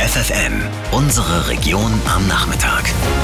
FFN, unsere Region am Nachmittag.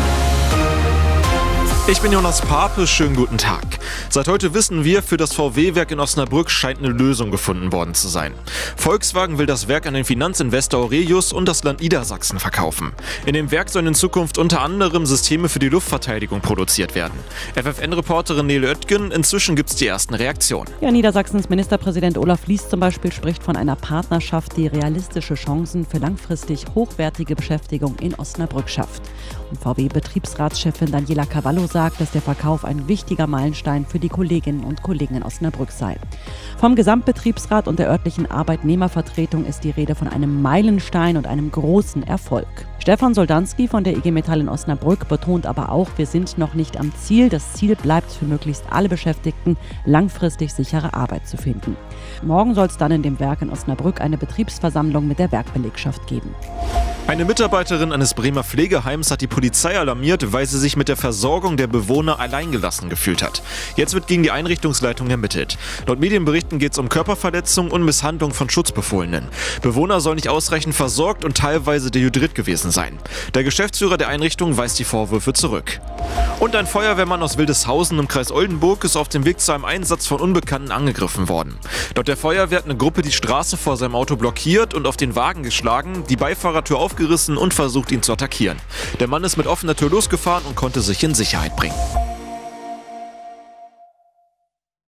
Ich bin Jonas Pape, schönen guten Tag. Seit heute wissen wir, für das VW-Werk in Osnabrück scheint eine Lösung gefunden worden zu sein. Volkswagen will das Werk an den Finanzinvestor Aurelius und das Land Niedersachsen verkaufen. In dem Werk sollen in Zukunft unter anderem Systeme für die Luftverteidigung produziert werden. FFN-Reporterin Nele Oetgen, inzwischen gibt es die ersten Reaktionen. Ja, Niedersachsens Ministerpräsident Olaf Lies zum Beispiel spricht von einer Partnerschaft, die realistische Chancen für langfristig hochwertige Beschäftigung in Osnabrück schafft. Und VW-Betriebsratschefin Daniela Cavallo sagt, dass der Verkauf ein wichtiger Meilenstein für die Kolleginnen und Kollegen in Osnabrück sei. Vom Gesamtbetriebsrat und der örtlichen Arbeitnehmervertretung ist die Rede von einem Meilenstein und einem großen Erfolg. Stefan Soldanski von der IG Metall in Osnabrück betont aber auch, wir sind noch nicht am Ziel. Das Ziel bleibt für möglichst alle Beschäftigten, langfristig sichere Arbeit zu finden. Morgen soll es dann in dem Werk in Osnabrück eine Betriebsversammlung mit der Werkbelegschaft geben. Eine Mitarbeiterin eines Bremer Pflegeheims hat die Polizei alarmiert, weil sie sich mit der Versorgung der Bewohner alleingelassen gefühlt hat. Jetzt wird gegen die Einrichtungsleitung ermittelt. Laut Medienberichten geht es um Körperverletzung und Misshandlung von Schutzbefohlenen. Bewohner sollen nicht ausreichend versorgt und teilweise dehydriert gewesen sein. Der Geschäftsführer der Einrichtung weist die Vorwürfe zurück. Und ein Feuerwehrmann aus Wildeshausen im Kreis Oldenburg ist auf dem Weg zu einem Einsatz von Unbekannten angegriffen worden. Laut der Feuerwehr hat eine Gruppe die Straße vor seinem Auto blockiert und auf den Wagen geschlagen, die Beifahrertür aufgerissen und versucht, ihn zu attackieren. Der Mann ist mit offener Tür losgefahren und konnte sich in Sicherheit bringen.